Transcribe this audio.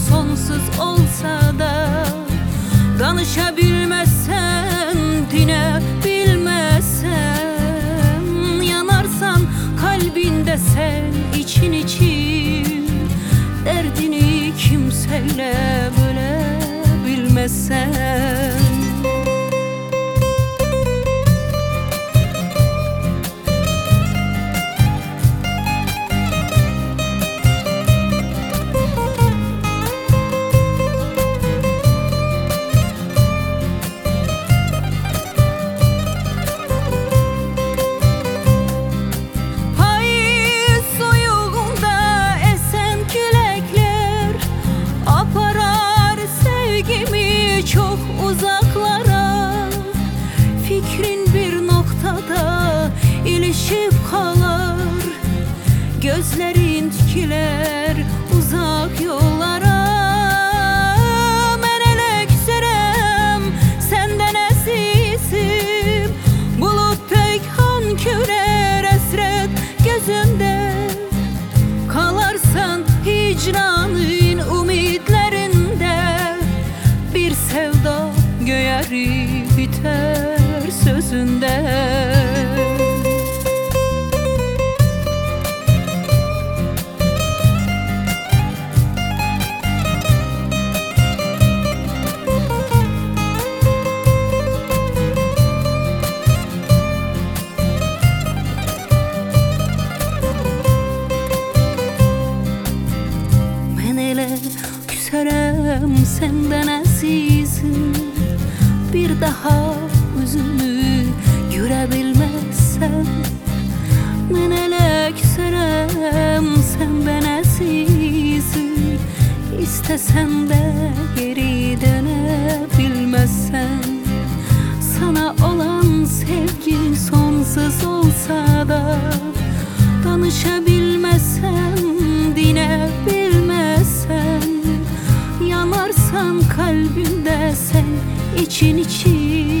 sonsuz olsa da, danışabilmezsen, dinebilmezsen, yanarsan kalbinde sen için derdini kimseyle bölebilmezsen. Çok uzaklara, fikrin bir noktada ilişip kalır. Gözlerin dikiler uzak yollara. Ben ele küserem senden əzizim, bulut peykan kürer esret gözünde. Kalarsan hicranın umidlerinde, bir sevda göğeri biter sözünde. Ben ele küserem senden əzizim, bir daha üzünü görebilmezsem. Ben ele küserem senden əzizim, istesen de geri dönebilmezsen. Sana olan sevgi sonsuz olsa da, danışabilmezsen, dinebilmezsen, yanarsan kalbimde sen için